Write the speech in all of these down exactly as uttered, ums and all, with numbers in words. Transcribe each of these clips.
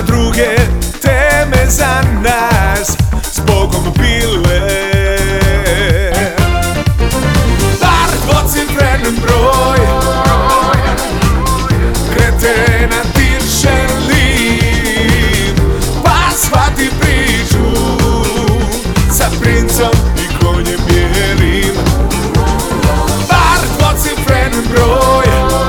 druge teme za nas zbogom bile. Bar dvocifren broj kretena ti želim, pa shvati priču sa princom i konjem bijelim. Bar dvocifren broj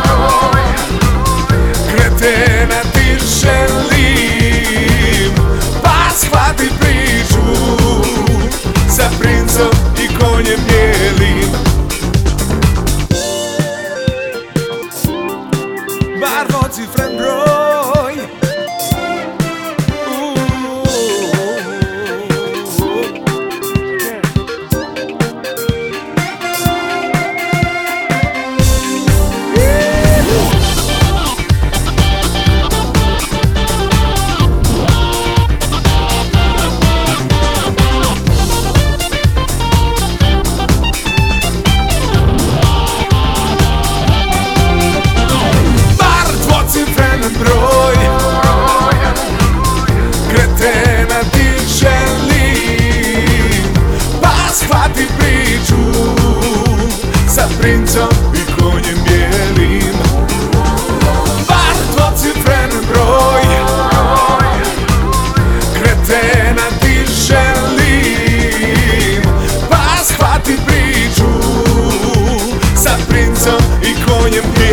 kretena ti želim, pa shvati priču sa princom i konjem bijelim. Bar dvocifren broj broj kretena ti želim, pa shvati priču sa princom i konjem bijelim. Bar dvocifren broj kretena ti želim, pa shvati priču sa princom i konjem bijelim.